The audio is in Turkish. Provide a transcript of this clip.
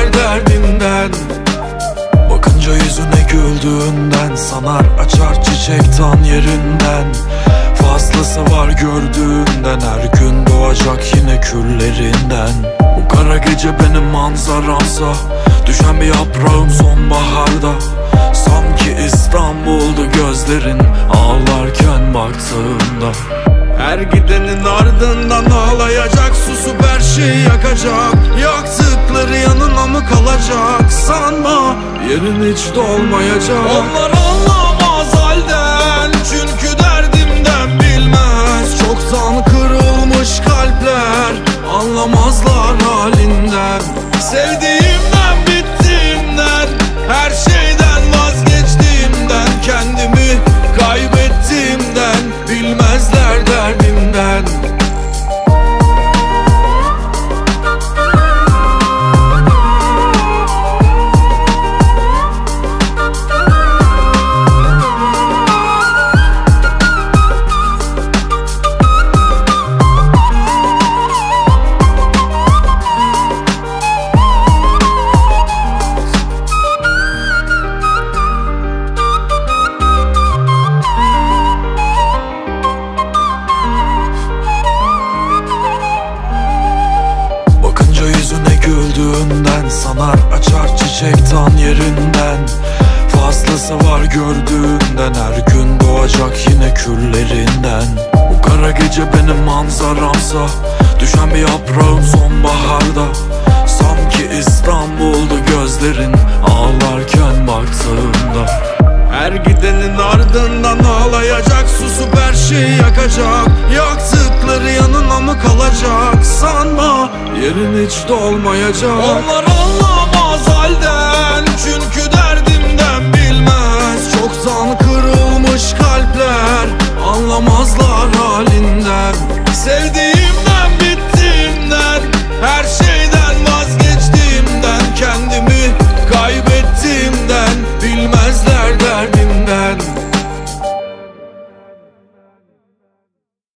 bilmezler derdinden. Bakınca yüzüne güldüğünden sanar açar çiçek tan yerinden. Fazlası var gördüğünden, her gün doğacak yine küllerinden. Bu kara gece benim manzaramsa, düşen bir yaprağım sonbaharda. Sanki İstanbul'du gözlerin ağlarken baktığımda. Her gidenin ardından ağlayacak, susup her şeyi yakacak. Yaktıkları yanına mı kalacak? Sanma yerin hiç dolmayacak. Onlar anlamaz halden, çünkü derdimden bilmez. Çoktan kırılmış kalpler, anlamazlar halinden. Sevdiğimden, bittiğimden, her şeyden vazgeçtiğimden, kendimi kaybettiğimden, bilmezler derdimden. Güldüğünden sanar açar çiçek tan yerinden. Fazlası var gördüğünden, her gün doğacak yine küllerinden. Bu kara gece benim manzaramsa, düşen bir yaprağım sonbaharda. Sanki İstanbul'du gözlerin ağlarken baktığımda. Her gidenin ardından ağlayacak, susup her şeyi yakacak. Yaktıkları yanına mı kalacak? Sanma yerin hiç dolmayacak. Onlar anlamaz halden, çünkü derdimden bilmez. Çoktan kırılmış kalpler, anlamazlar halinden.